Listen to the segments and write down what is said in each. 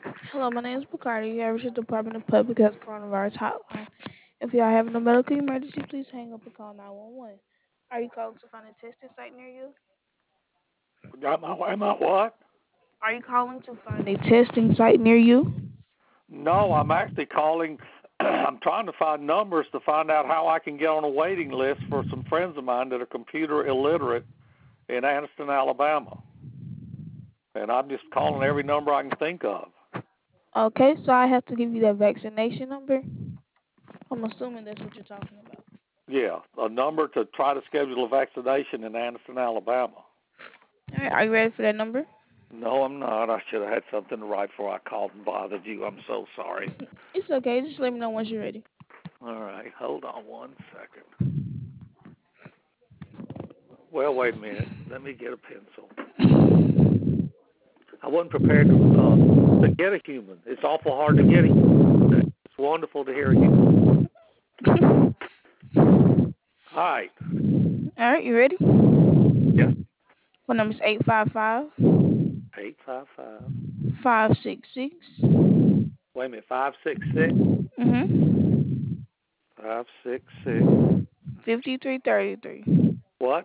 Hello, my name is Bacardi. You have reached the Department of Public Health Coronavirus Hotline. If you are having a medical emergency, please hang up and call 911. Are you calling to find a testing site near you? Am I what? Are you calling to find a testing site near you? No, I'm actually calling. I'm trying to find numbers to find out how I can get on a waiting list for some friends of mine that are computer illiterate in Anniston, Alabama. And I'm just calling every number I can think of. Okay, so I have to give you that vaccination number. I'm assuming that's what you're talking about. Yeah, a number to try to schedule a vaccination in Anniston, Alabama. All right, are you ready for that number? No, I'm not. I should have had something to write before I called and bothered you. I'm so sorry. It's okay. Just let me know once you're ready. All right, hold on one second. Well, wait a minute. Let me get a pencil. I wasn't prepared to get a human. It's awful hard to get a human. It's wonderful to hear a human. All right. All right, you ready? Yeah. My number is 855 855. 566. Wait a minute. 566. Mm-hmm. 566. 5333. What?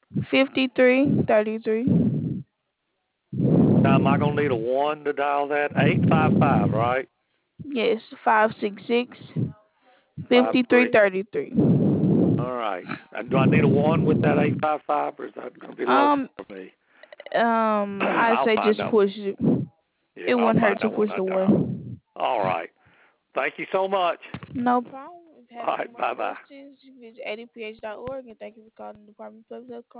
5333. Now, am I going to need a 1 to dial that? 855, right? Yes, 566 53. 5333. All right. And do I need a 1 with that 855, or is that going to be low Um, for me? I I'll say find just out. push it. Yeah, It I'll wouldn't hurt find to out when push I the dial. one. All right. Thank you so much. No problem. If you have All any right. more Bye-bye. questions, you visit adph.org and thank you for calling the Department of Public Health.